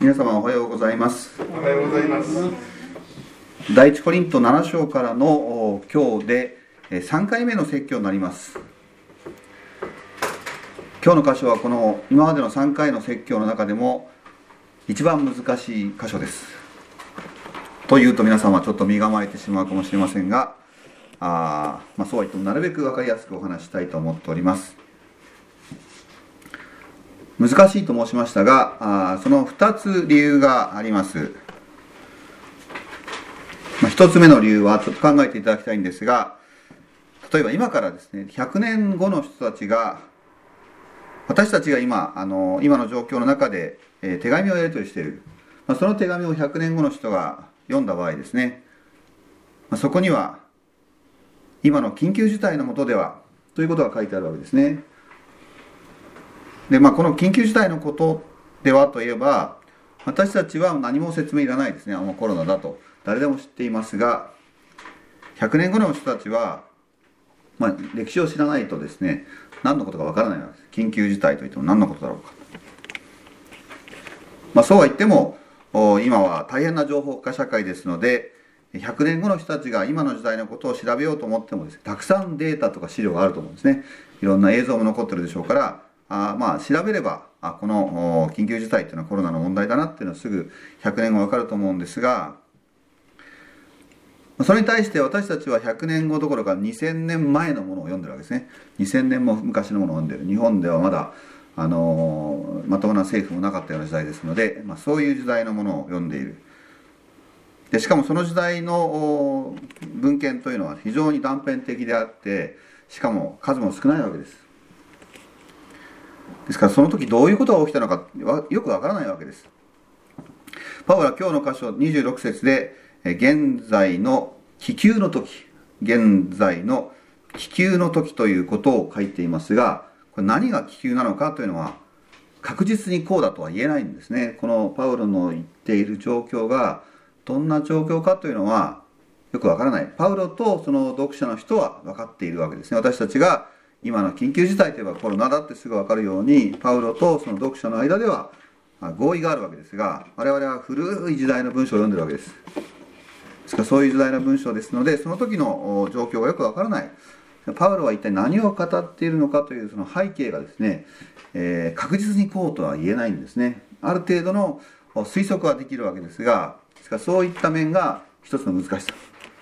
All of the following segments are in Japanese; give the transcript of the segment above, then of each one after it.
皆様おはようございます。 おはようございます。 第一コリント7章からの今日で3回目の説教になります。今日の箇所はこの今までの3回の説教の中でも一番難しい箇所です。というと皆様はちょっと身構えてしまうかもしれませんが、そうは言ってもなるべく分かりやすくお話したいと思っております。難しいと申しましたが、その2つ理由があります。1つ目の理由はちょっと考えていただきたいんですが、例えば今からですね、100年後の人たちが、私たちが今の状況の中で手紙をやり取りしている、その手紙を100年後の人が読んだ場合ですね、そこには今の緊急事態の下ではということが書いてあるわけですね。で、この緊急事態のことではといえば、私たちは何も説明いらないですね。コロナだと誰でも知っていますが、100年後の人たちは、歴史を知らないとですね、何のことかわからないわけです。緊急事態といっても何のことだろうか。そうは言っても、今は大変な情報化社会ですので、100年後の人たちが今の時代のことを調べようと思ってもですね、たくさんデータとか資料があると思うんですね。いろんな映像も残ってるでしょうから、調べればこの緊急事態というのはコロナの問題だなっていうのはすぐ100年後わかると思うんですが、それに対して私たちは100年後どころか2000年前のものを読んでるわけですね。2000年も昔のものを読んでる。日本ではまだまともな政府もなかったような時代ですので、そういう時代のものを読んでいる。でしかもその時代の文献というのは非常に断片的であって、しかも数も少ないわけです。ですからその時どういうことが起きたのかよくわからないわけです。パウロは今日の箇所26節で現在の気球の時ということを書いていますが、これ何が気球なのかというのは確実にこうだとは言えないんですね。このパウロの言っている状況がどんな状況かというのはよくわからない。パウロとその読者の人は分かっているわけですね。私たちが今の緊急事態といえばコロナだってすぐ分かるように、パウロとその読者の間では合意があるわけですが、我々は古い時代の文章を読んでるわけです。ですからそういう時代の文章ですので、その時の状況がよく分からない。パウロは一体何を語っているのかというその背景がですね、確実にこうとは言えないんですね。ある程度の推測はできるわけですが、ですからそういった面が一つの難しさ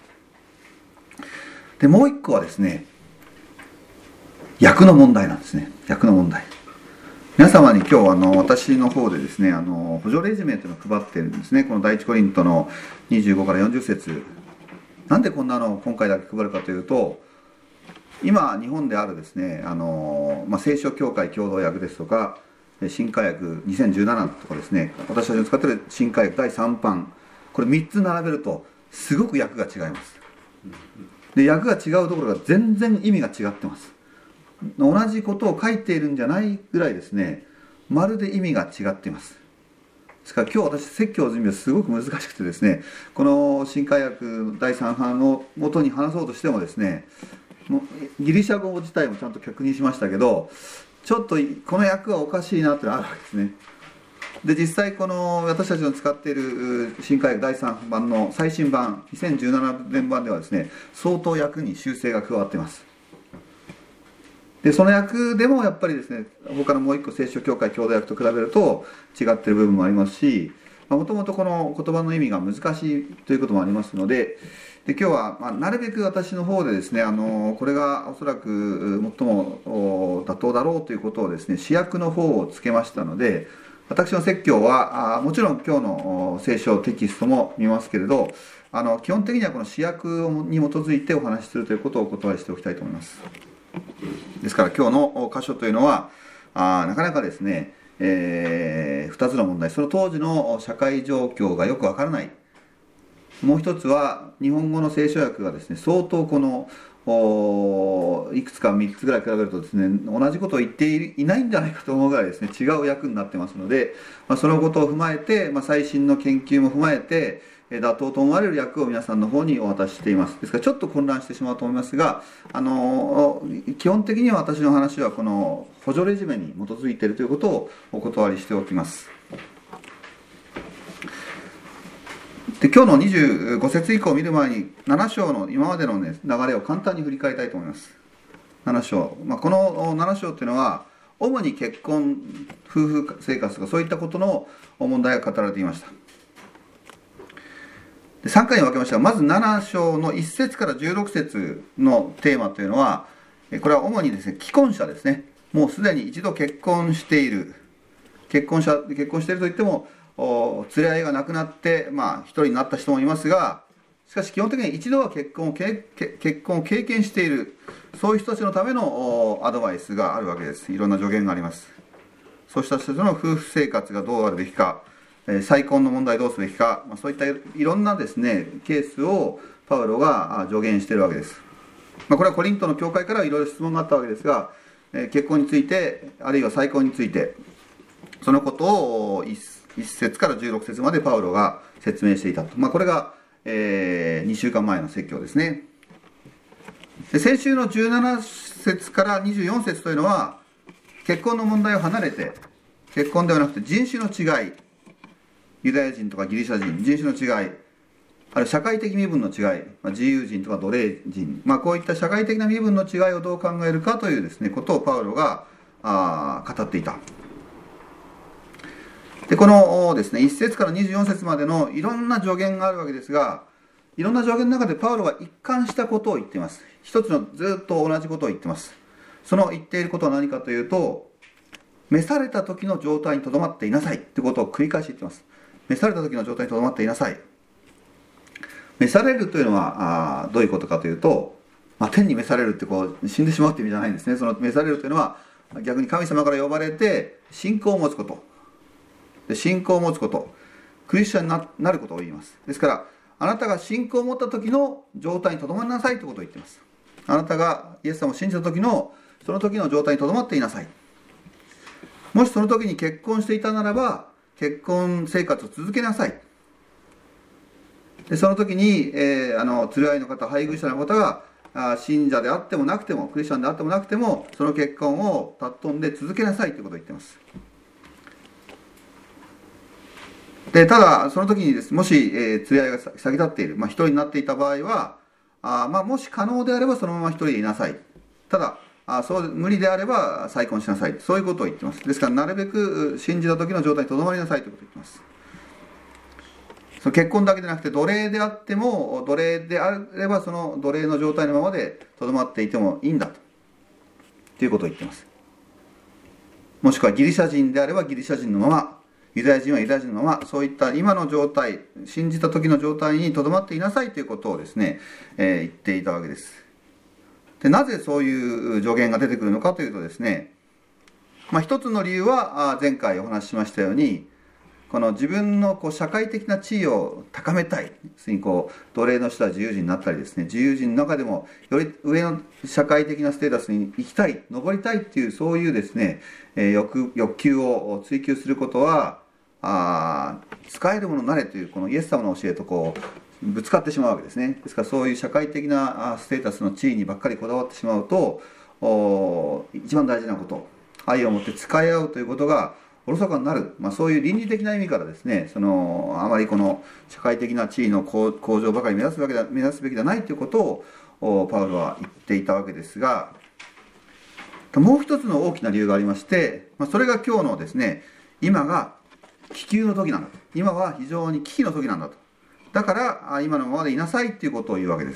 で、もう一個はですね、訳の問題なんですね。訳の問題。皆様に今日私の方でですね、補助レジュメというのを配っているんですね。この第一コリントの25から40節。なんでこんなのを今回だけ配るかというと、今日本であるですね、聖書協会共同訳ですとか、新科訳2017とかですね、私たちの使っている新科訳第3版、これ3つ並べるとすごく訳が違います。で、訳が違うところが全然意味が違ってます。同じことを書いているんじゃないぐらいですね、まるで意味が違っています。ですから今日私説教の準備はすごく難しくてですね、この新科訳第3版を元に話そうとしてもですね、ギリシャ語自体もちゃんと確認しましたけど、ちょっとこの訳はおかしいなってのがあるわけですね。で、実際この私たちの使っている新科訳第3版の最新版2017年版ではですね、相当訳に修正が加わっています。で、その訳でもやっぱりですね、他のもう一個聖書協会共同訳と比べると違っている部分もありますし、もともとこの言葉の意味が難しいということもありますので、今日はなるべく私の方でですね、これがおそらく最も妥当だろうということをですね、試訳の方をつけましたので、私の説教はもちろん今日の聖書テキストも見ますけれど、基本的にはこの試訳に基づいてお話しするということをお断りしておきたいと思います。ですから今日の箇所というのはなかなかですね、2つの問題、その当時の社会状況がよくわからない。もう一つは日本語の聖書訳がですね、相当このいくつか3つぐらい比べるとですね、同じことを言っていないんじゃないかと思うぐらいですね、違う訳になってますので、そのことを踏まえて、最新の研究も踏まえて妥当と思われる訳を皆さんの方にお渡ししています。ですからちょっと混乱してしまうと思いますが、基本的には私の話はこの補助レジュメに基づいているということをお断りしておきます。 で今日の25節以降を見る前に7章の今までの、ね、流れを簡単に振り返りたいと思います。7章、この7章というのは主に結婚、夫婦生活とかそういったことの問題が語られていました。で3回に分けましたが、まず7章の1節から16節のテーマというのは、これは主にですね、既婚者ですね。もうすでに一度結婚している、結婚しているといっても連れ合いがなくなって一人になった人もいますが、しかし基本的に一度は結婚を経験している、そういう人たちのためのアドバイスがあるわけです。いろんな助言があります。そうした人たちの夫婦生活がどうあるべきか、再婚の問題どうすべきか、そういったいろんなですねケースをパウロが助言しているわけです。これはコリントの教会からいろいろ質問があったわけですが、結婚についてあるいは再婚についてそのことを1節から16節までパウロが説明していたと。これが、2週間前の説教ですね。で先週の17節から24節というのは結婚の問題を離れて、結婚ではなくて人種の違い、ユダヤ人とかギリシャ人、人種の違い、あるいは社会的身分の違い、自由人とか奴隷人、こういった社会的な身分の違いをどう考えるかというですねことをパウロが語っていた。でこのですね1節から24節までのいろんな助言があるわけですが、いろんな助言の中でパウロが一貫したことを言っています。一つのずっと同じことを言っています。その言っていることは何かというと、召された時の状態にとどまっていなさいということを繰り返し言っています。召された時の状態にとどまっていなさい。召されるというのはどういうことかというと、天に召されるって死んでしまうという意味じゃないんですね。その召されるというのは逆に神様から呼ばれて信仰を持つことで、信仰を持つこと、クリスチャンになることを言います。ですからあなたが信仰を持った時の状態にとどまりなさいということを言っています。あなたがイエス様を信じた時のその時の状態にとどまっていなさい。もしその時に結婚していたならば結婚生活を続けなさい。でその時に、連れ合いの方、配偶者の方が信者であってもなくても、クリスチャンであってもなくても、その結婚を尊んで続けなさいということを言っています。でただその時にです、もし、連れ合いが先立っている、一人になっていた場合はもし可能であればそのまま一人でいなさい。ただ無理であれば再婚しなさい、そういうことを言っています。ですからなるべく信じた時の状態にとどまりなさいということを言っています。その結婚だけでなくて奴隷であっても、奴隷であればその奴隷の状態のままでとどまっていてもいいんだということを言っています。もしくはギリシャ人であればギリシャ人のまま、ユダヤ人はユダヤ人のまま、そういった今の状態、信じた時の状態にとどまっていなさいということをですね、言っていたわけです。でなぜそういう助言が出てくるのかというとですね、一つの理由は前回お話ししましたように、この自分の社会的な地位を高めたい、要するに奴隷の人は自由人になったりですね、自由人の中でもより上の社会的なステータスに行きたい、上りたいっていう、そういうですね、欲求を追求することは使えるものになれというこのイエス様の教えとぶつかってしまうわけですね。ですからそういう社会的なステータスの地位にばっかりこだわってしまうと、一番大事なこと、愛を持って使い合うということがおろそかになる、そういう倫理的な意味からですね、あまりこの社会的な地位の向上ばかり目指すべきではないということをパウロは言っていたわけですが、もう一つの大きな理由がありまして、それが今日のですね、今が危急の時なんだと、今は非常に危機の時なんだと、だから今のままでいなさいということを言うわけです。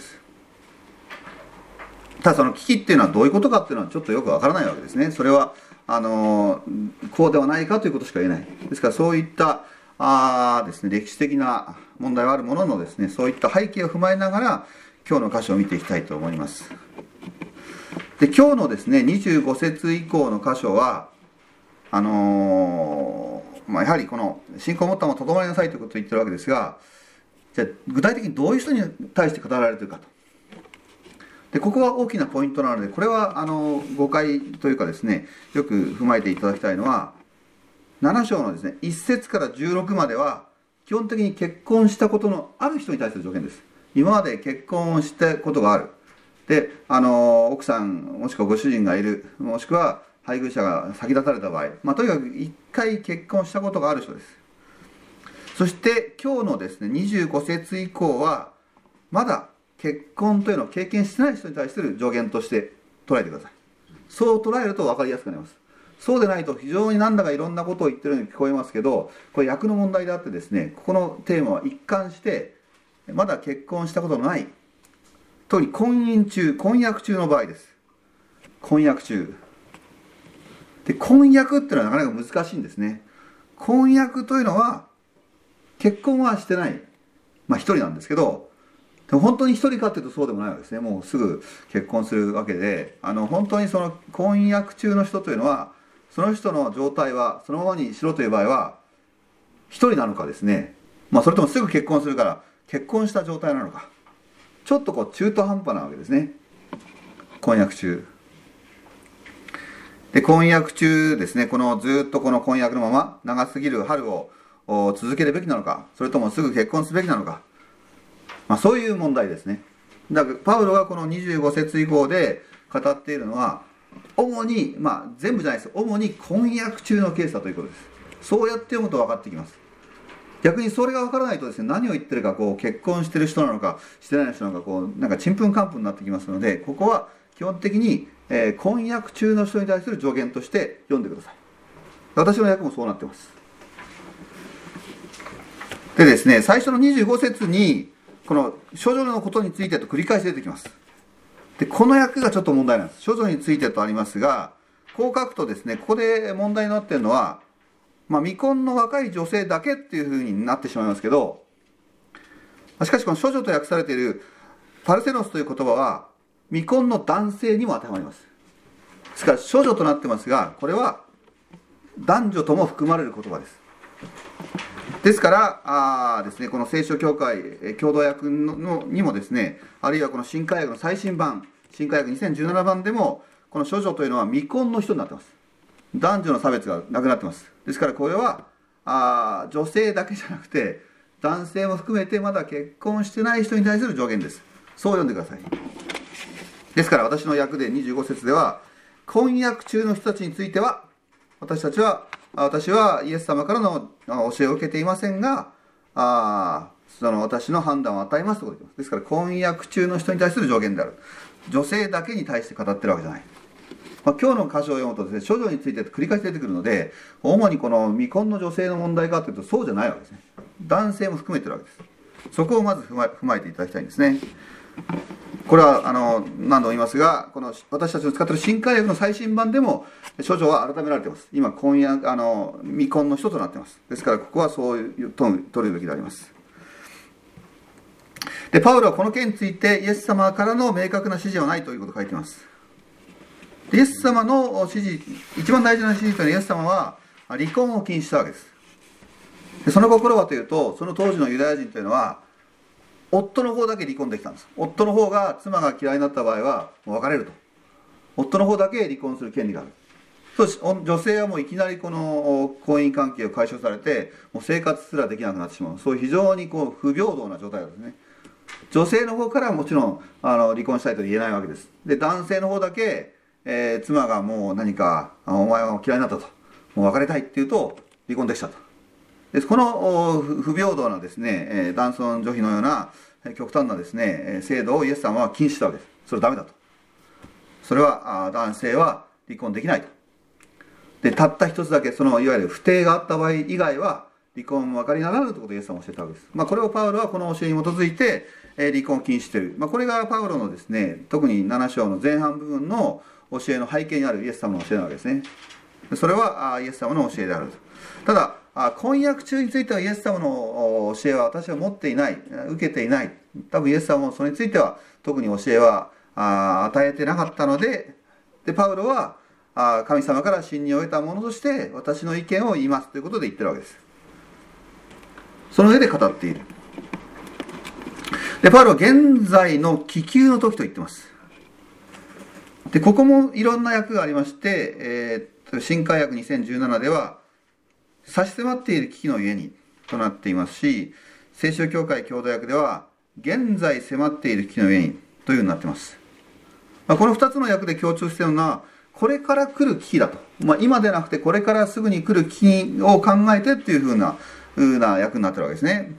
ただその危機っていうのはどういうことかっていうのはちょっとよくわからないわけですね。それはこうではないかということしか言えない。ですからそういったですね、歴史的な問題はあるもののですね、そういった背景を踏まえながら今日の箇所を見ていきたいと思います。で今日のですね25節以降の箇所はやはりこの信仰を持ったままとどまりなさいということを言ってるわけですが、じゃあ具体的にどういう人に対して語られているかと。でここが大きなポイントなので、これは誤解というかですね、よく踏まえていただきたいのは、7章のですね1節から16までは基本的に結婚したことのある人に対する条件です。今まで結婚をしたことがある、で奥さんもしくはご主人がいる、もしくは配偶者が先立たれた場合、とにかく一回結婚したことがある人です。 そして今日のですね25節以降はまだ結婚というのを経験してない人に対する助言として捉えてください。そう捉えると分かりやすくなります。そうでないと非常になんだかいろんなことを言ってるように聞こえますけど、これ訳の問題であってですね、ここのテーマは一貫してまだ結婚したことのない、特に婚約中の場合です。婚約中で、婚約っていうのはなかなか難しいんですね。婚約というのは結婚はしてない、一人なんですけど、でも本当に一人かっていうとそうでもないわけですね。もうすぐ結婚するわけで、本当にその婚約中の人というのは、その人の状態はそのままにしろという場合は一人なのかですね、それともすぐ結婚するから結婚した状態なのか、ちょっと中途半端なわけですね。婚約中で、婚約中ですね、ずっとこの婚約のまま長すぎる春を続けるべきなのか、それともすぐ結婚すべきなのか、そういう問題ですね。だからパウロがこの25節以降で語っているのは主に、全部じゃないです、主に婚約中のケースだということです。そうやって読むと分かってきます。逆にそれが分からないとですね、何を言ってるか結婚してる人なのかしてない人なのかなんかちんぷんかんぷんになってきますので、ここは基本的に、婚約中の人に対する助言として読んでください。私の訳もそうなってます。でですね、最初の25節にこの処女のことについてと繰り返し出てきます。でこの訳がちょっと問題なんです。処女についてとありますが、こう書くとですね、ここで問題になっているのは、未婚の若い女性だけっていうふうになってしまいますけど、しかしこの処女と訳されているパルセノスという言葉は未婚の男性にも当てはまります。ですから処女となってますが、これは男女とも含まれる言葉です。ですからですね、この聖書協会共同訳にもですね、あるいはこの新海訳の最新版、新海訳2017版でもこの処女というのは未婚の人になってます。男女の差別がなくなってます。ですからこれは女性だけじゃなくて男性も含めてまだ結婚してない人に対する助言です。そう読んでください。ですから私の訳で25節では、婚約中の人たちについては私はイエス様からの教えを受けていませんが、その私の判断を与えますということです。ですから婚約中の人に対する助言である。女性だけに対して語ってるわけじゃない。今日の箇所を読むとですね、処女について繰り返し出てくるので、主にこの未婚の女性の問題かというとそうじゃないわけですね。男性も含めてるわけです。そこをまず踏まえていただきたいんですね。これは何度も言いますが、この私たちの使っている新海訳の最新版でも処女は改められています。今未婚の人となっています。ですからここはそういう取るべきであります。でパウロはこの件についてイエス様からの明確な指示はないということを書いています。イエス様の指示、一番大事な指示というのは、イエス様は離婚を禁止したわけです。でその心はというと、その当時のユダヤ人というのは夫の方だけ離婚できたんです。夫の方が妻が嫌いになった場合はもう別れると。夫の方だけ離婚する権利がある。そして女性はもういきなりこの婚姻関係を解消されて、もう生活すらできなくなってしまう。そういう非常に不平等な状態なんですね。女性の方からはもちろん離婚したいと言えないわけです。で男性の方だけ、妻がもう何かお前は嫌いになったと、もう別れたいって言うと離婚できたと。でこの不平等なですね、男尊女卑のような極端なですね制度をイエス様は禁止したわけです。それはダメだと。それは男性は離婚できないと。でたった一つだけそのいわゆる不貞があった場合以外は離婚分かりならぬということをイエス様は教えたわけです。これをパウロはこの教えに基づいて離婚を禁止している。これがパウロのですね、特に7章の前半部分の教えの背景にあるイエス様の教えなわけですね。それはイエス様の教えであると。ただ婚約中についてはイエス様の教えは私は持っていない、受けていない。多分イエス様もそれについては特に教えは与えてなかったので、パウロは神様から信任を得たものとして私の意見を言いますということで言ってるわけです。その上で語っている。でパウロは現在の危急の時と言ってます。でここもいろんな訳がありまして、新海訳2017では差し迫っている危機のゆえにとなっていますし、聖書協会共同訳では現在迫っている危機のゆえにというふうになっています。この2つの訳で強調しているのは、これから来る危機だと、今でなくてこれからすぐに来る危機を考えてっていうふうなふうな訳になってるわけですね。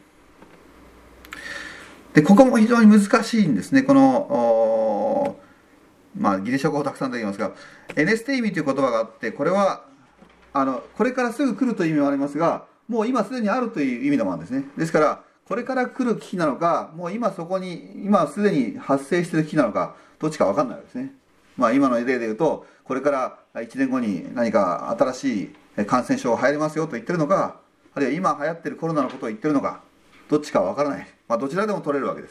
でここも非常に難しいんですね。このギリシャ語をたくさん出てきますが、エネステイミという言葉があって、これはこれからすぐ来るという意味もありますが、もう今すでにあるという意味でもあるんですね。ですからこれから来る危機なのか、もう今すでに発生している危機なのか、どっちか分かんないわけですね。今の例で言うと、これから1年後に何か新しい感染症が流行りますよと言ってるのか、あるいは今流行っているコロナのことを言ってるのか、どっちか分からない。どちらでも取れるわけです。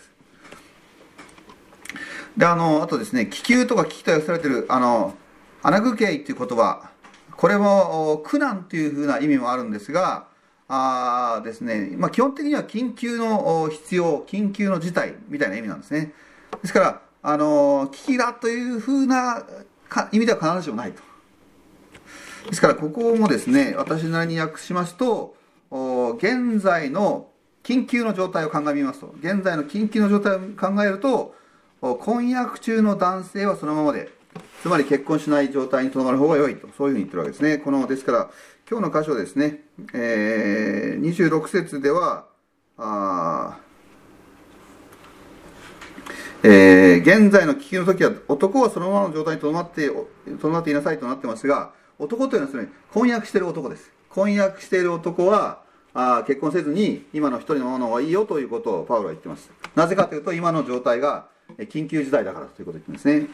であとですね、気球とか危機と訳されているアナグケイという言葉、これも苦難というふうな意味もあるんですが、ですね、基本的には緊急の必要、緊急の事態みたいな意味なんですね。ですから危機だというふうな意味では必ずしもないと。ですからここもですね、私なりに訳しますと、現在の緊急の状態を鑑みますと、現在の緊急の状態を考えると、婚約中の男性はそのままで、つまり結婚しない状態にとどまる方が良いと、そういうふうに言ってるわけですね。ですから今日の箇所ですね、26節では現在の危機の時は男はそのままの状態にとどまっていなさいとなってますが、男というのはですね、婚約している男です。婚約している男は結婚せずに今の一人のものがいいよということをパウロは言っています。なぜかというと、今の状態が緊急事態だからということを言ってますね。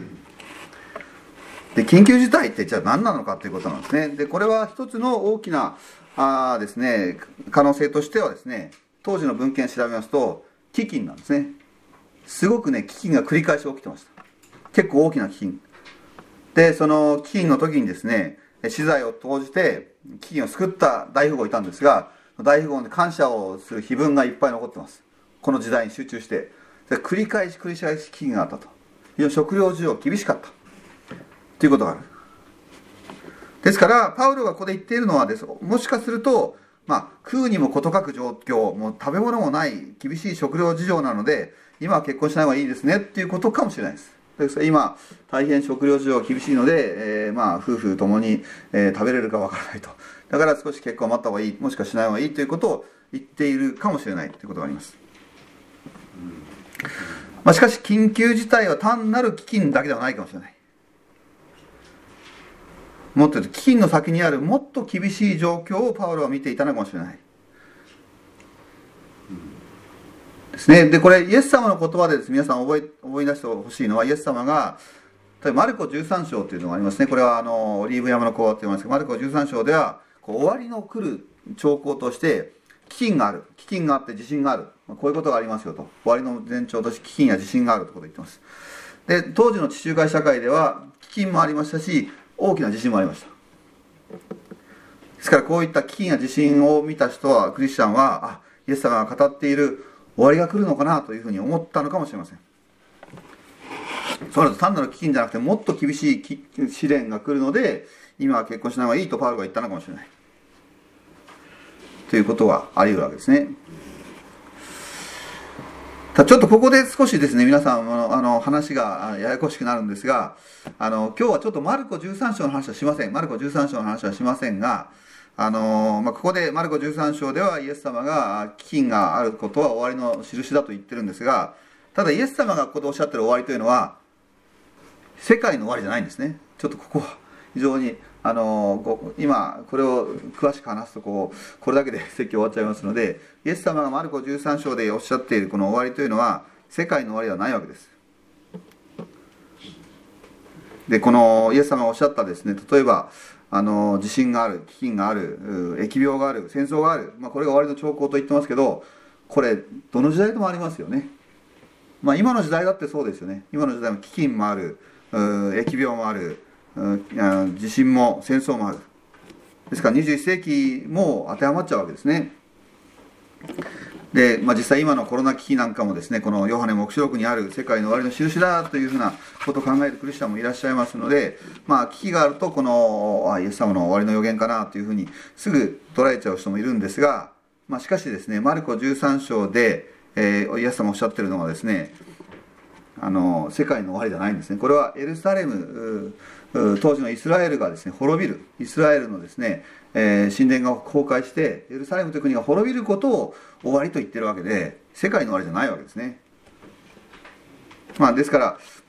で緊急事態ってじゃあ何なのかということなんですね。でこれは一つの大きなですね、可能性としてはですね、当時の文献を調べますと飢饉なんですね。すごくね、飢饉が繰り返し起きてました。結構大きな飢饉で、その飢饉の時にですね、私財を投じて飢饉を救った大富豪がいたんですが、大富豪に感謝をする碑文がいっぱい残ってます。この時代に集中して、繰り返し飢饉があったと。食料需要厳しかったということがある。ですからパウロがここで言っているのはです、もしかすると、食うにも事欠く状況、もう食べ物もない厳しい食料事情なので、今は結婚しない方がいいですねっていうことかもしれないです。ですから今大変食料事情が厳しいので、夫婦ともに、食べれるかわからないと。だから少し結婚を待った方がいい、もしくはしない方がいいということを言っているかもしれないということがあります。しかし緊急事態は単なる飢饉だけではないかもしれない。もっと言うと飢饉の先にあるもっと厳しい状況をパウロは見ていたのかもしれないですね。でこれイエス様の言葉でです、皆さん思い出してほしいのは、イエス様が例えばマルコ13章というのがありますね。これはオリーブ山の講話と言いますが、マルコ13章では終わりの来る兆候として飢饉がある、飢饉があって地震がある、こういうことがありますよと。終わりの前兆として飢饉や地震があるということを言ってます。で当時の地中海社会では飢饉もありましたし、大きな地震もありました。ですからこういった飢饉や地震を見た人は、クリスチャンはイエス様が語っている終わりが来るのかなというふうに思ったのかもしれません。そうなると単なる飢饉じゃなくて、もっと厳しい試練が来るので、今は結婚しない方がいいとパウロが言ったのかもしれないということはあり得るわけですね。ちょっとここで少しですね、皆さん話がややこしくなるんですが、今日はちょっとマルコ13章の話はしません。マルコ13章の話はしませんが、ここでマルコ13章ではイエス様が飢饉があることは終わりの印だと言ってるんですが、ただイエス様がここでおっしゃってる終わりというのは世界の終わりじゃないんですね。ちょっとここは非常に今これを詳しく話すとこれだけで説教終わっちゃいますので、イエス様がマルコ13章でおっしゃっているこの終わりというのは世界の終わりではないわけです。でこのイエス様がおっしゃったですね、例えば地震がある、飢饉がある、疫病がある、戦争がある、これが終わりの兆候と言ってますけど、これどの時代でもありますよね。今の時代だってそうですよね。今の時代も飢饉もある、疫病もある、地震も戦争もある。ですから21世紀も当てはまっちゃうわけですね。で、実際今のコロナ危機なんかもですね、このヨハネ黙示録にある世界の終わりの印だというふうなことを考えるクリスチャンもいらっしゃいますので、危機があるとこのイエス様の終わりの予言かなというふうにすぐ捉えちゃう人もいるんですが、しかしですね、マルコ13章で、イエス様おっしゃってるのはですね、 世界の終わりじゃないんですね。これはエルサレム、当時のイスラエルがですね滅びる、イスラエルのですね、神殿が崩壊してエルサレムという国が滅びることを終わりと言ってるわけで、世界の終わりじゃないわけですね。ですから、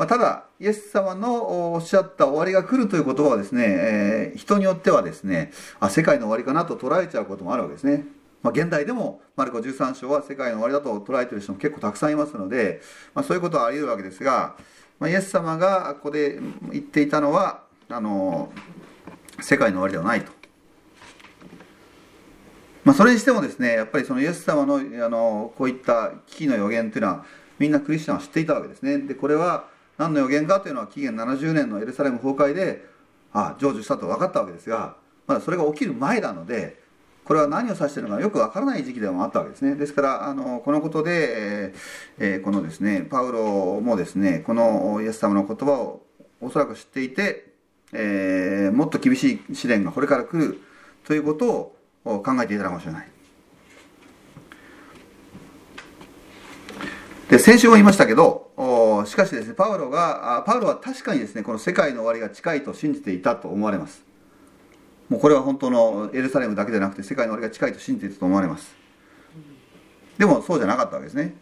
ただイエス様のおっしゃった終わりが来るという言葉はですね、人によってはですね、世界の終わりかなと捉えちゃうこともあるわけですね。現代でもマルコ13章は世界の終わりだと捉えている人も結構たくさんいますので、そういうことはあり得るわけですが、イエス様がここで言っていたのは世界の終わりではないと。それにしてもですね、やっぱりそのイエス様のこういった危機の予言というのはみんなクリスチャンは知っていたわけですね。でこれは何の予言かというのは紀元70年のエルサレム崩壊で成就したと分かったわけですが、まだそれが起きる前なので、これは何を指しているのかよく分からない時期でもあったわけですね。ですからこのことで、このですねパウロもですねこのイエス様の言葉をおそらく知っていて、もっと厳しい試練がこれから来るということを考えていたかもしれない。で先週も言いましたけど、しかしですねパウロは確かにですねこの世界の終わりが近いと信じていたと思われます。もうこれは本当のエルサレムだけでなくて世界の終わりが近いと信じていたと思われます。でもそうじゃなかったわけですね。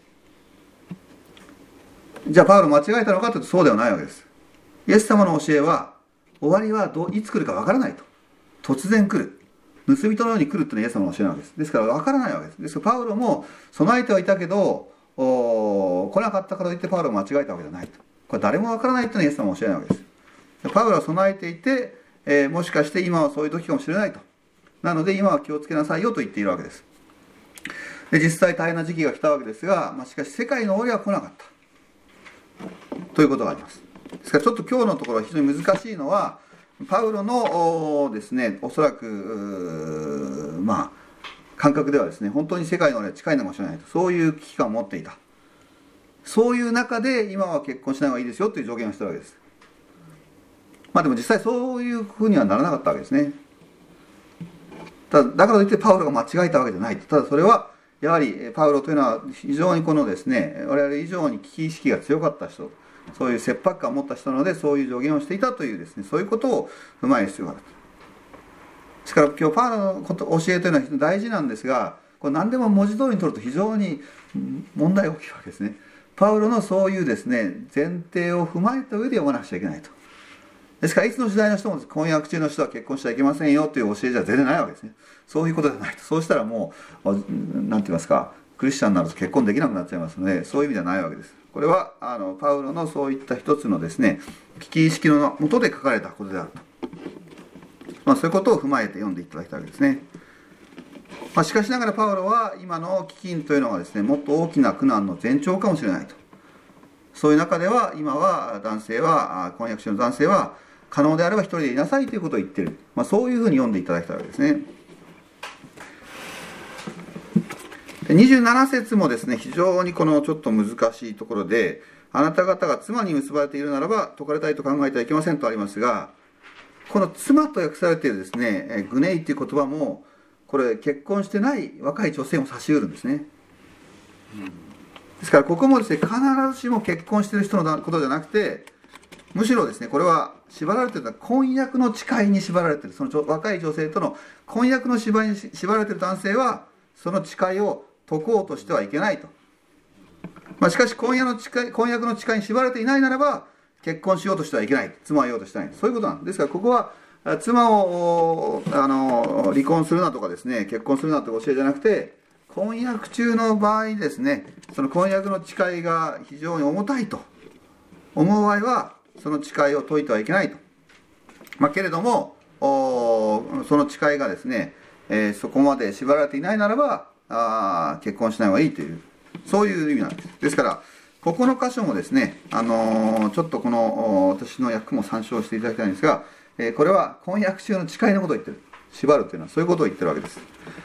じゃあパウロ間違えたのかというとそうではないわけです。イエス様の教えは終わりはいつ来るかわからないと、突然来る、盗人のように来るというのはイエス様の教えなわけです。ですからわからないわけです。ですからパウロも備えてはいたけど来なかったからといってパウロが間違えたわけじゃないと。これ誰もわからないというのはイエス様の教えなわけです。パウロは備えていて、もしかして今はそういう時かもしれないと。なので今は気をつけなさいよと言っているわけです。で実際大変な時期が来たわけですが、しかし世界の終わりは来なかったということがあります。ですからちょっと今日のところ非常に難しいのは、パウロのですねおそらく感覚ではですね本当に世界の終わりは近いのかもしれないと、そういう危機感を持っていた。そういう中で今は結婚しない方がいいですよという条件をしているわけです。でも実際そういうふうにはならなかったわけですね。だからといってパウロが間違えたわけじゃないと。ただそれはやはりパウロというのは非常にこのですね我々以上に危機意識が強かった人、そういう切迫感を持った人なのでそういう助言をしていたというですね、そういうことを踏まえる必要がある。ですから今日パウロの教えというのは非常に大事なんですが、これ何でも文字通りに取ると非常に問題が起きるわけですね。パウロのそういうですね前提を踏まえた上で読まなくちゃいけないと。ですからいつの時代の人も婚約中の人は結婚しちゃいけませんよという教えじゃ全然ないわけですね。そういうことじゃないと。そうしたらもう何て言いますか、クリスチャンになると結婚できなくなっちゃいますので、そういう意味ではないわけです。これはパウロのそういった一つのですね危機意識のもとで書かれたことであると、そういうことを踏まえて読んでいただきたいわけですね。しかしながらパウロは今の飢饉というのがですねもっと大きな苦難の前兆かもしれないと。そういう中では今は婚約中の男性は可能であれば一人でいなさいということを言っている、そういうふうに読んでいただきたいわけですね。27節もですね非常にこのちょっと難しいところで、あなた方が妻に結ばれているならば解かれたいと考えてはいけませんとありますが、この妻と訳されているですねグネイという言葉もこれ結婚してない若い女性も指し得るんですね。ですからここもですね必ずしも結婚している人のことじゃなくて、むしろですねこれは縛られているのは婚約の誓いに縛られている、その若い女性との婚約の縛りに縛られている男性はその誓いを解こうとしてはいけないと。しかし婚約の誓いに縛られていないならば結婚しようとしてはいけない、妻を言おうとしてない、そういうことなんです。ですからここは妻を離婚するなとかですね結婚するなという教えじゃなくて、婚約中の場合ですね、その婚約の誓いが非常に重たいと思う場合はその誓いを解いてはいけないと。けれどもその誓いがですね、そこまで縛られていないならば結婚しない方がいいという、そういう意味なんです。ですからここの箇所もですね、ちょっとこの私の訳も参照していただきたいんですが、これは婚約中の誓いのことを言ってる。縛るというのはそういうことを言ってるわけです。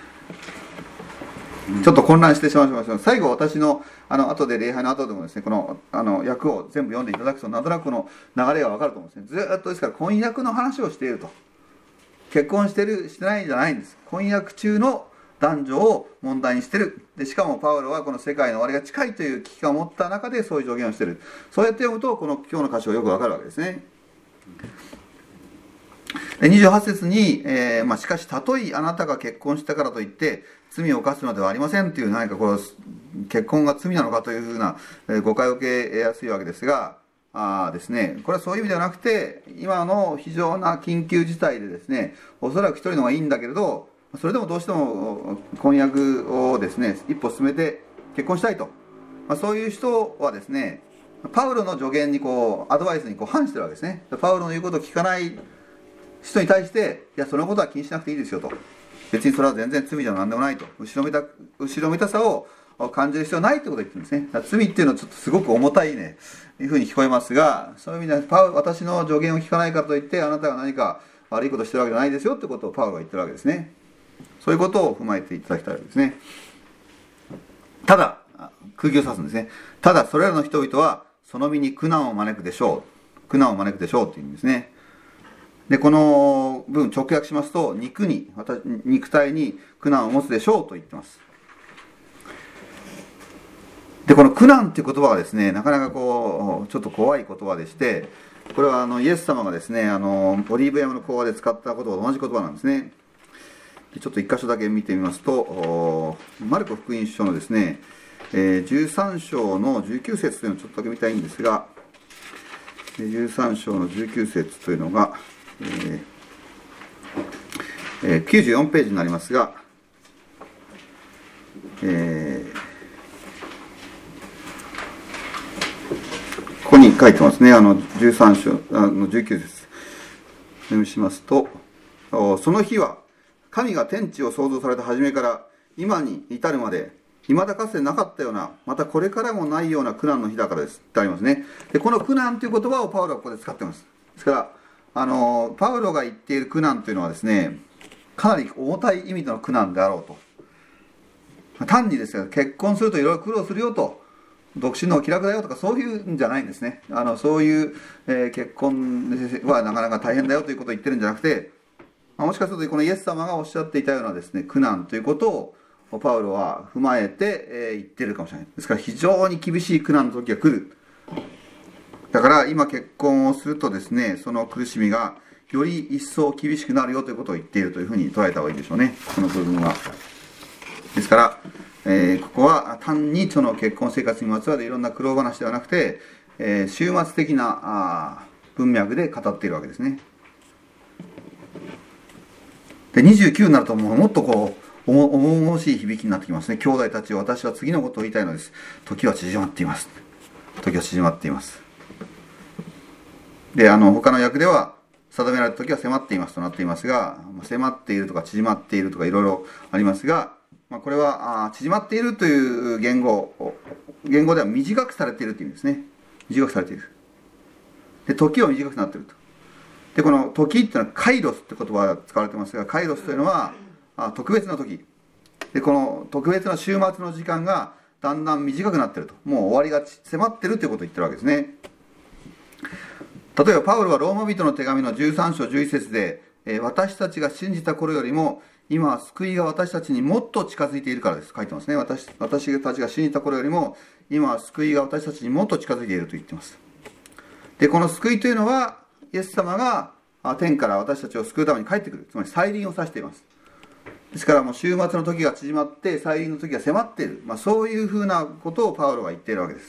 ちょっと混乱してしまいましたが、最後私の後で礼拝の後でもですねこの訳を全部読んでいただくとなんとなくこの流れが分かると思うんですね。ずっとですから婚約の話をしていると、結婚してないんじゃないんです。婚約中の男女を問題にしてる。でしかもパウロはこの世界の終わりが近いという危機感を持った中でそういう助言をしている。そうやって読むとこの今日の箇所がよくわかるわけですね。28節に、しかしたとえあなたが結婚したからといって罪を犯すのではありませんという、何かこれ結婚が罪なのかというふうな誤解を受けやすいわけですが、ですね、これはそういう意味ではなくて、今の非常な緊急事態でですね、おそらく一人の方がいいんだけれど、それでもどうしても婚約をですね一歩進めて結婚したいと、そういう人はですね、パウロの助言にアドバイスに反してるわけですね。パウロの言うことを聞かない人に対して、いやそのことは気にしなくていいですよと、別にそれは全然罪じゃ何でもないと、後ろめたさを感じる必要はないってことを言ってるんですね。罪っていうのはちょっとすごく重たいね、いうふうに聞こえますが、そういう意味では私の助言を聞かないからといってあなたが何か悪いことをしてるわけじゃないですよってことをパウロが言ってるわけですね。そういうことを踏まえていただきたいわけですね。ただ、釘を刺すんですね。ただそれらの人々はその身に苦難を招くでしょう。苦難を招くでしょうっていうんですね。で、この文直訳しますと、肉体に苦難を持つでしょうと言ってます。で、この苦難っていう言葉はですね、なかなかちょっと怖い言葉でして、これはイエス様がですね、オリーブ山の講話で使った言葉と同じ言葉なんですね。ちょっと一箇所だけ見てみますと、マルコ福音書のですね、13章の19節というのをちょっとだけ見たいんですが、13章の19節というのが、94ページになりますが、ここに書いてますね。13章の19節読みしますと、その日は神が天地を創造された初めから今に至るまで未だかつてなかったような、またこれからもないような苦難の日だからですってありますね。でこの苦難という言葉をパウロはここで使っています。ですからパウロが言っている苦難というのはですね、かなり重たい意味での苦難であろうと。単にですね、結婚するといろいろ苦労するよと、独身の気楽だよとかそういうんじゃないんですね。そういう、結婚はなかなか大変だよということを言ってるんじゃなくて、もしかするとこのイエス様がおっしゃっていたようなですね、苦難ということをパウロは踏まえて、言ってるかもしれない。ですから非常に厳しい苦難の時が来る。だから今結婚をするとですね、その苦しみがより一層厳しくなるよということを言っているというふうに捉えた方がいいでしょうね、この部分は。ですから、ここは単にその結婚生活にまつわるいろんな苦労話ではなくて、終末的な文脈で語っているわけですね。で29になるともっと重々しい響きになってきますね。兄弟たち、私は次のことを言いたいのです。時は縮まっています。時は縮まっています。で、他の訳では定められた時は迫っていますとなっていますが、迫っているとか縮まっているとかいろいろありますが、これは縮まっているという言語では短くされているという意味ですね。短くされている。で、時は短くなっていると。で、この時っていうのはカイロスって言葉が使われてますが、カイロスというのは特別な時で、この特別な週末の時間がだんだん短くなっていると、もう終わりが迫っているということを言ってるわけですね。例えばパウロはローマ人の手紙の13章11節で、私たちが信じた頃よりも今は救いが私たちにもっと近づいているからです、書いてますね。私たちが信じた頃よりも今は救いが私たちにもっと近づいていると言っています。で、この救いというのはイエス様が天から私たちを救うために帰ってくる、つまり再臨を指しています。ですからもう終末の時が縮まって再臨の時が迫っている、そういうふうなことをパウロは言っているわけです。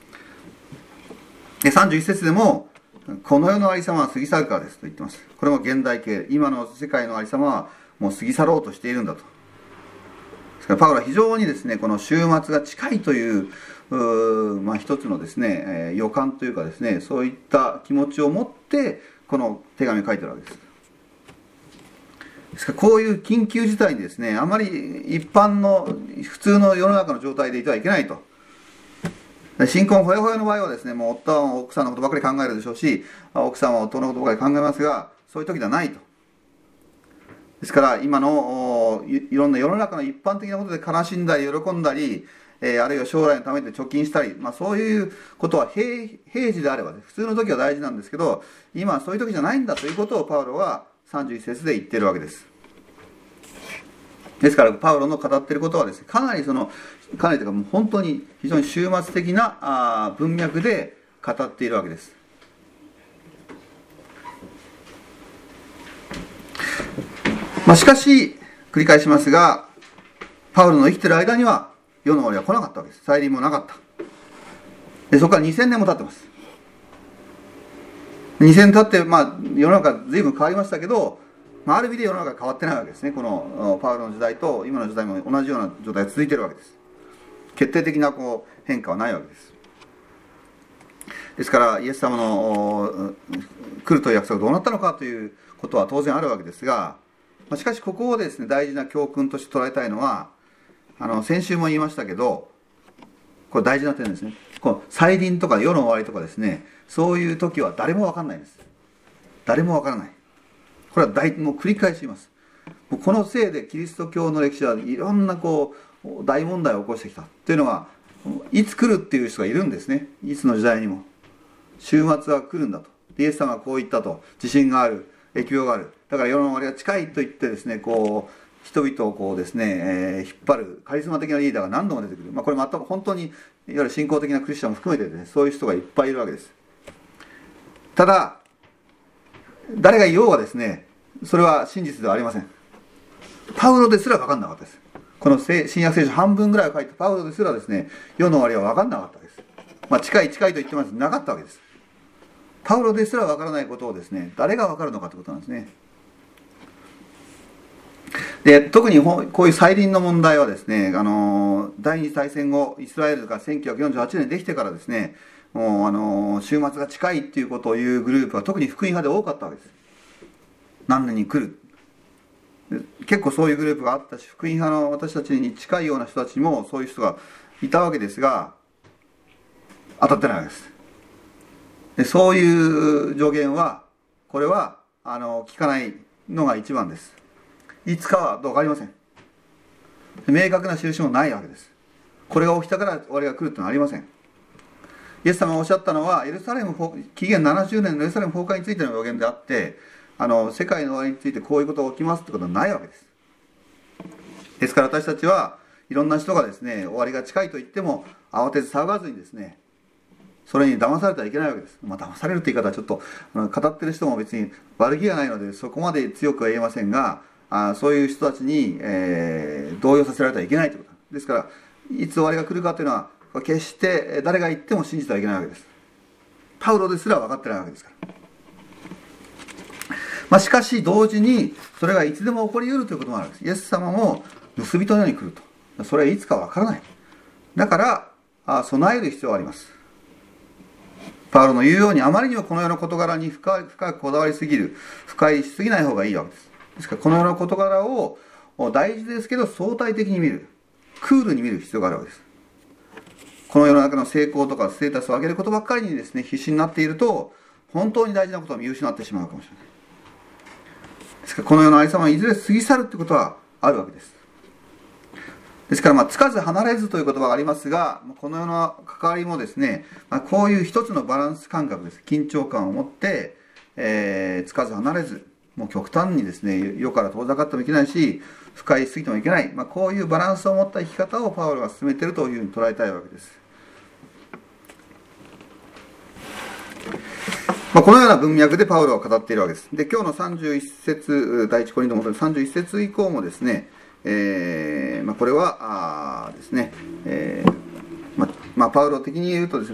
で、31節でもこの世のありさまは過ぎ去るからですと言ってます。これも現代形、今の世界のありさまはもう過ぎ去ろうとしているんだと。ですからパウロは非常にですね、この終末が近いという一つのですね、予感というかですね、そういった気持ちを持ってこの手紙を書いているわけです。ですからこういう緊急事態にですね、あまり一般の普通の世の中の状態でいてはいけないと。新婚ほやほやの場合はですね、もう夫は奥さんのことばかり考えるでしょうし、奥さんは夫のことばかり考えますが、そういう時ではないと。ですから今のいろんな世の中の一般的なことで悲しんだり喜んだり、あるいは将来のためで貯金したり、そういうことは平時であれば、普通の時は大事なんですけど、今はそういう時じゃないんだということをパウロは31節で言っているわけです。 ですからパウロの語っていることはですね、かなりというかもう本当に非常に終末的な文脈で語っているわけです。しかし繰り返しますが、パウロの生きている間には世の終わりは来なかったわけです。再臨もなかった。でそこから2000年も経ってます。2000年経って、世の中随分変わりましたけど、ある意味で世の中は変わってないわけですね。このパウロの時代と今の時代も同じような状態が続いているわけです。決定的な変化はないわけです。ですからイエス様の来るという約束がどうなったのかということは当然あるわけですが、しかしここをですね、大事な教訓として捉えたいのは、先週も言いましたけど、これ大事な点ですね。この再臨とか世の終わりとかですね、そういう時は誰も分かんないです。誰も分からない。これはもう繰り返し言います。もうこのせいでキリスト教の歴史はいろんな大問題を起こしてきたっていうのは、いつ来るっていう人がいるんですね。いつの時代にも終末は来るんだと。イエス様はこう言ったと。地震がある、疫病がある、だから世の終わりが近いと言ってですね、人々をですね、引っ張るカリスマ的なリーダーが何度も出てくる。これまた本当にいわゆる信仰的なクリスチャンも含めてですね、そういう人がいっぱいいるわけです。ただ誰が言おうがですね、それは真実ではありません。パウロですら分かんなかったです。この新約聖書半分ぐらいを書いたパウロですらですね、世の終わりは分かんなかったです。近い近いと言ってますが、なかったわけです。パウロですら分からないことをですね、誰が分かるのかということなんですね。で特にこういう再臨の問題はですね、第二次大戦後イスラエルが1948年できてからですね、もう終末が近いっていうことを言うグループは特に福音派で多かったわけです。何年に来る、結構そういうグループがあったし、福音派の私たちに近いような人たちもそういう人がいたわけですが、当たってないわけです。でそういう助言は、これは聞かないのが一番です。いつかは分かりません。明確な印もないわけです。これが起きたから終わりが来るというのはありません。イエス様がおっしゃったのは、紀元70年のエルサレム崩壊についての予言であって、世界の終わりについてこういうことが起きますということはないわけです。ですから私たちはいろんな人がですね、終わりが近いと言っても慌てず騒がずにですね、それに騙されてはいけないわけです。騙されるって言い方はちょっと語ってる人も別に悪気がないのでそこまで強くは言えませんが、そういう人たちに、動揺させられてはいけないということですから、いつ終わりが来るかというのは決して誰が言っても信じてはいけないわけです。パウロですら分かってないわけですから。しかし同時にそれがいつでも起こりうるということもあるんです。イエス様も盗人のように来ると。それはいつか分からない。だから備える必要があります。パウロの言うように、あまりにもこの世の事柄に深くこだわりすぎる、深入りしすぎない方がいいわけです。ですからこの世の事柄を大事ですけど相対的に見る、クールに見る必要があるわけです。この世の中の成功とかステータスを上げることばっかりにですね、必死になっていると、本当に大事なことを見失ってしまうかもしれない。ですからこの世のありさまはいずれ過ぎ去るということはあるわけです。ですからつかず離れずという言葉がありますが、この世の関わりもですね、こういう一つのバランス感覚です。緊張感を持って、つかず離れず、もう極端にですね、世から遠ざかってもいけないし、深いしすぎてもいけない、こういうバランスを持った生き方をパウロが進めているというふうに捉えたいわけです。このような文脈でパウロは語っているわけです。で、今日の31節、第一コリントの31節以降もですね、これはですね、パウロ的に言うとですね、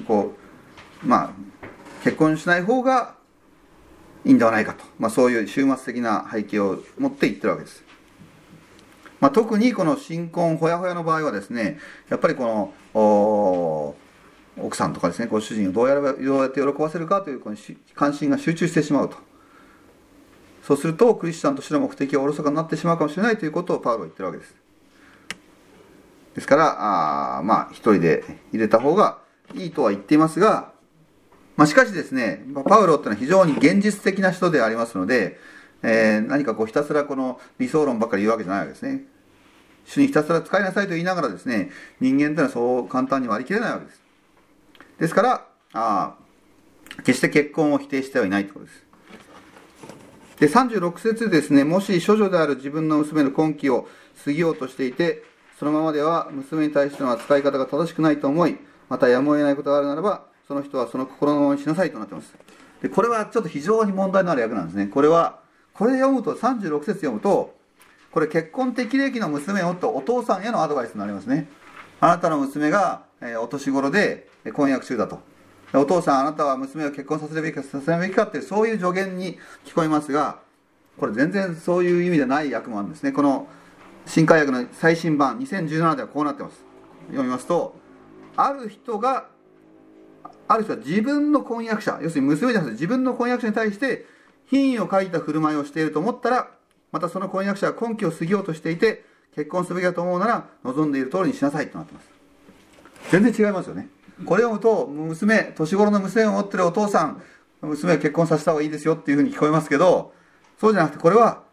結婚しない方がいいんではないかと、そういう終末的な背景を持って言ってるわけです。特にこの新婚ほやほやの場合はですね、やっぱりこの奥さんとかですね、ご主人をどうやって喜ばせるかというこの関心が集中してしまうと。そうするとクリスチャンとしての目的がおろそかになってしまうかもしれないということをパウロは言ってるわけです。ですから一人で入れた方がいいとは言っていますが、しかしですね、パウロっていうのは非常に現実的な人でありますので、何かひたすらこの理想論ばっかり言うわけじゃないわけですね。主にひたすら使いなさいと言いながらですね、人間というのはそう簡単に割り切れないわけです。ですから決して結婚を否定してはいないということです。 で36節ですね、もし処女である自分の娘の婚期を過ぎようとしていて、そのままでは娘に対しての扱い方が正しくないと思い、またやむを得ないことがあるならば、その人はその心のままにしなさいとなっています。でこれはちょっと非常に問題のある訳なんですね。これ読むと、36節読むと、これ結婚適齢期の娘をとお父さんへのアドバイスになりますね。あなたの娘がお年頃で婚約中だと。お父さん、あなたは娘を結婚させるべきかさせないべきかっていう、そういう助言に聞こえますが、これ全然そういう意味でない訳もあるんですね。この新海訳の最新版2017ではこうなってます。読みますと、ある人は自分の婚約者、要するに娘じゃなくて自分の婚約者に対して品位を欠いた振る舞いをしていると思ったら、またその婚約者は婚期を過ぎようとしていて結婚すべきだと思うなら、望んでいる通りにしなさいとなってます。全然違いますよね。これを読むと、年頃の娘を持ってるお父さん、娘を結婚させた方がいいですよっていうふうに聞こえますけど、そうじゃなくて、これは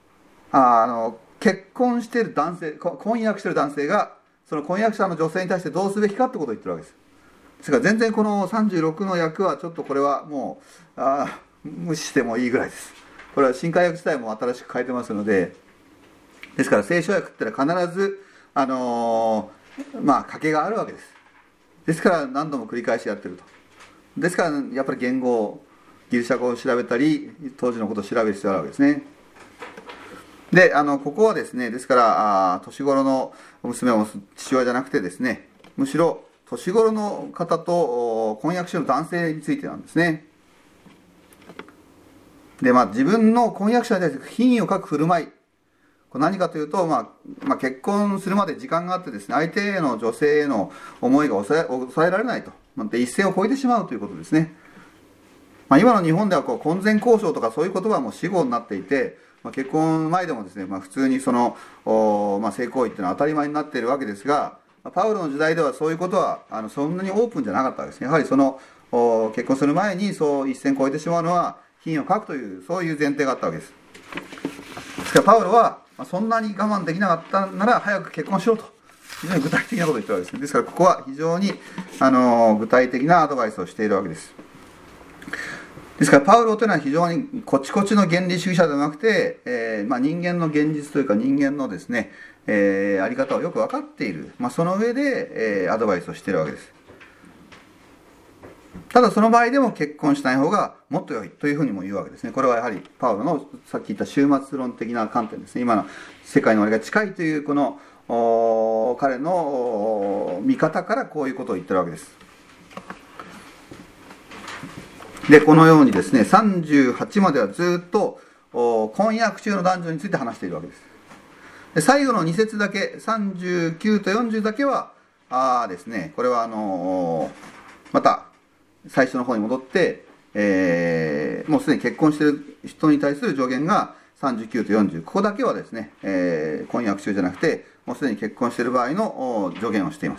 結婚している男性、婚約している男性がその婚約者の女性に対してどうすべきかってことを言ってるわけです。ですから全然この36の訳はちょっとこれはもう無視してもいいぐらいです。これは新海訳自体も新しく変えてますので、ですから聖書訳ってのは必ず賭けがあるわけです。ですから何度も繰り返しやってると。ですからやっぱり言語、ギリシャ語を調べたり当時のことを調べる必要があるわけですね。でここはですね、ですから年頃の娘を父親じゃなくてですね、むしろ年頃の方と婚約者の男性についてなんですね。で自分の婚約者に対して品位を欠く振る舞い、これ何かというと、結婚するまで時間があってですね、相手への女性への思いが抑えられないと、で一線を越えてしまうということですね。今の日本では婚前交渉とかそういう言葉はもう死語になっていて、結婚前でもですね、普通にその性行為っていうのは当たり前になっているわけですが、パウロの時代ではそういうことはそんなにオープンじゃなかったわけですね。やはりその結婚する前にそう一線を越えてしまうのは品を欠くという、そういう前提があったわけです。ですからパウロはそんなに我慢できなかったなら早く結婚しろと、非常に具体的なことを言ってるわけですね。ですからここは非常に具体的なアドバイスをしているわけです。ですからパウロというのは非常にこちこちの原理主義者ではなくて、人間の現実というか人間のですね、あり方をよく分かっている、その上で、アドバイスをしているわけです。ただその場合でも結婚しない方がもっと良いというふうにも言うわけですね。これはやはりパウロのさっき言った終末論的な観点ですね。今の世界の終わりが近いというこの彼の見方からこういうことを言ってるわけです。でこのようにですね、38まではずっと婚約中の男女について話しているわけです。で最後の2節だけ、39と40だけはですね、これはまた最初の方に戻って、もうすでに結婚している人に対する助言が39と40、ここだけはですね、婚約中じゃなくてもうすでに結婚している場合の助言をしています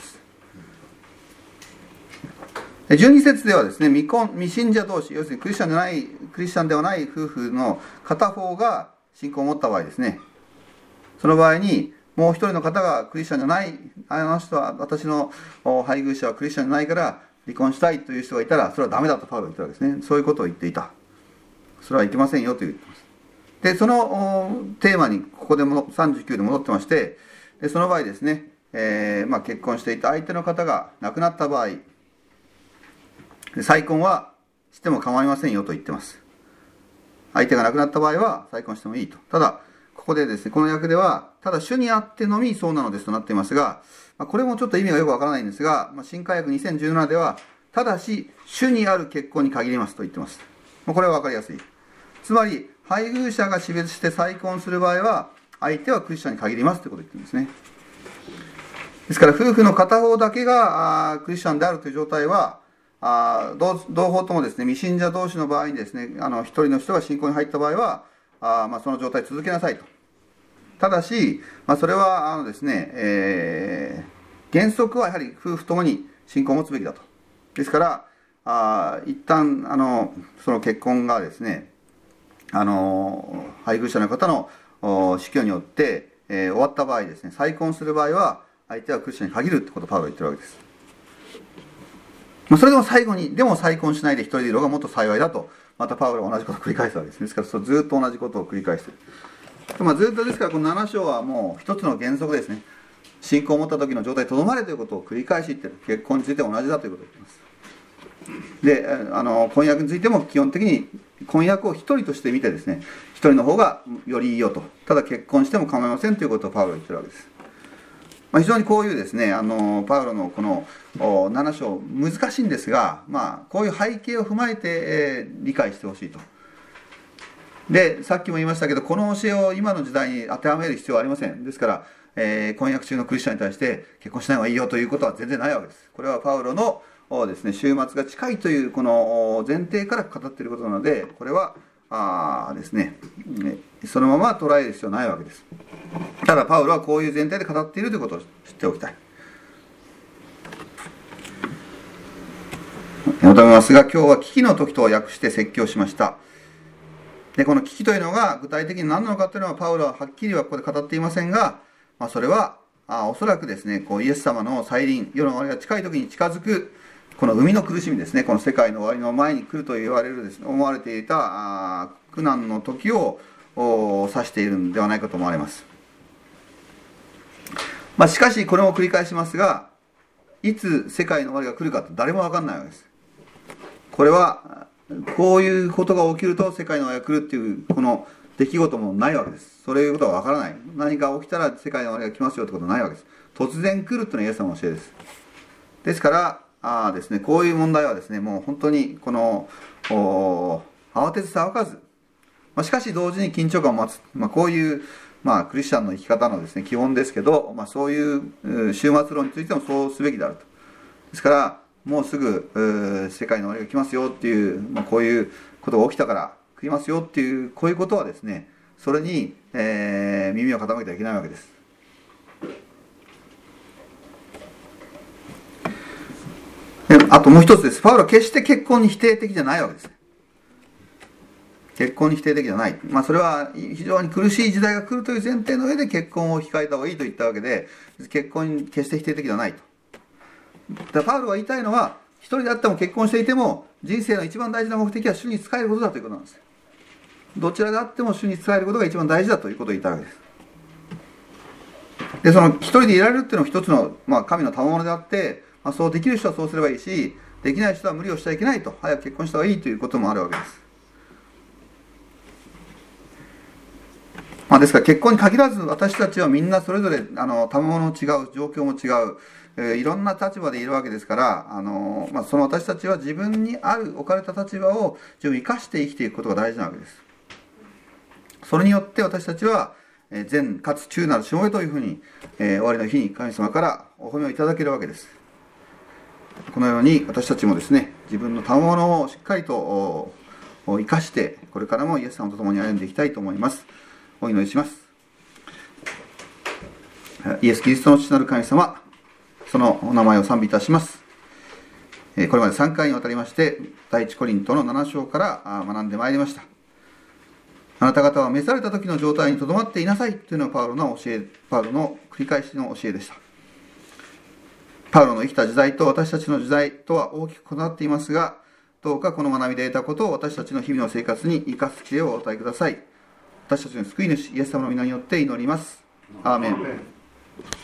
。12節ではですね、未信者同士、要するにクリスチャンではない夫婦の片方が信仰を持った場合ですね、その場合にもう一人の方がクリスチャンじゃない、あの人は私の配偶者はクリスチャンじゃないから離婚したいという人がいたら、それはダメだとパウロは言ったわけですね。そういうことを言っていた。それはいけませんよと言っています。でそのテーマにここでも39で戻ってまして、でその場合ですね、結婚していた相手の方が亡くなった場合、再婚はしても構いませんよと言ってます。相手が亡くなった場合は再婚してもいいと。ただここでですね、この訳ではただ主にあってのみそうなのですとなっていますが、これもちょっと意味がよくわからないんですが、新海訳2017ではただし主にある結婚に限りますと言ってます。これはわかりやすい。つまり配偶者が死別して再婚する場合は相手はクリスチャンに限りますということを言ってるんですね。ですから夫婦の片方だけがクリスチャンであるという状態は、両方ともですね、未信者同士の場合にですね、一人の人が信仰に入った場合はその状態続けなさいと。ただし、それはですね、原則はやはり夫婦ともに信仰を持つべきだと。ですから一旦その結婚がですね、配偶者の方の死去によって、終わった場合ですね、再婚する場合は相手はクリスチャンに限るってことをパウロは言ってるわけです。 それでも最後に、でも再婚しないで一人でいる方がもっと幸いだと、またパウロは同じことを繰り返すわけです。ですからずっと同じことを繰り返している。ずっとですからこの7章はもう一つの原則ですね。信仰を持った時の状態にとどまれということを繰り返し言っている。結婚についても同じだということを言っています。で、婚約についても基本的に婚約を一人として見てですね、一人の方がよりいいよと、ただ結婚しても構いませんということをパウロは言っているわけです。非常にこういうですね、パウロのこの7章難しいんですが、こういう背景を踏まえて、理解してほしいと。で、さっきも言いましたけど、この教えを今の時代に当てはめる必要はありません。ですから、婚約中のクリスチャンに対して結婚しない方がいいよということは全然ないわけです。これはパウロのですね、終末が近いというこの前提から語っていることなので、これはですね、そのまま捉える必要はないわけです。ただパウロはこういう前提で語っているということを知っておきたい。改めますが、今日は危機の時と訳して説教しました。で、この危機というのが具体的に何なのかというのはパウロははっきりはここで語っていませんが、それはおそらくですね、イエス様の再臨、世の終わりが近い時に近づくこの生みの苦しみですね、この世界の終わりの前に来ると言われるですね、思われていた苦難の時を指しているのではないかと思われます。しかしこれも繰り返しますが、いつ世界の終わりが来るかって誰も分かんないわけです。これはこういうことが起きると世界の終わりが来るっていうこの出来事もないわけです。そういうことは分からない。何か起きたら世界の終わりが来ますよってことはないわけです。突然来るっていうのはイエス様の教えです。ですからですね、こういう問題はですね、もう本当にこの慌てず騒がず、しかし同時に緊張感を待つ、こういうクリスチャンの生き方のですね基本ですけど、そういう終末論についてもそうすべきであると。ですからもうすぐ世界の終わりが来ますよっていう、こういうことが起きたから来ますよっていうこういうことはですね、それに、耳を傾けてはいけないわけです。あともう一つです。パウロは決して結婚に否定的じゃないわけです。結婚に否定的じゃない。それは非常に苦しい時代が来るという前提の上で結婚を控えた方がいいと言ったわけで、結婚に決して否定的じゃないと。だからパウロが言いたいのは、一人であっても結婚していても、人生の一番大事な目的は主に仕えることだということなんです。どちらであっても主に仕えることが一番大事だということを言ったわけです。で、その一人でいられるっていうのは一つの、神の賜物であって、そうできる人はそうすればいいし、できない人は無理をしちゃいけないと、早く結婚した方がいいということもあるわけです。ですから結婚に限らず私たちはみんなそれぞれ賜物も違う、状況も違う、いろんな立場でいるわけですから、その私たちは自分に置かれた立場を自分を生かして生きていくことが大事なわけです。それによって私たちは善かつ忠なるしもべというふうに、終わりの日に神様からお褒めをいただけるわけです。このように私たちもですね、自分の賜物をしっかりと生かしてこれからもイエス様と共に歩んでいきたいと思います。お祈りします。イエス・キリストの父なる神様、そのお名前を賛美いたします。これまで3回にわたりまして第一コリントの7章から学んでまいりました。あなた方は召された時の状態にとどまっていなさいというのがパウロの繰り返しの教えでした。パウロの生きた時代と私たちの時代とは大きく異なっていますが、どうかこの学びで得たことを私たちの日々の生活に生かす知恵をお与えください。私たちの救い主イエス様の皆によって祈ります。アーメン。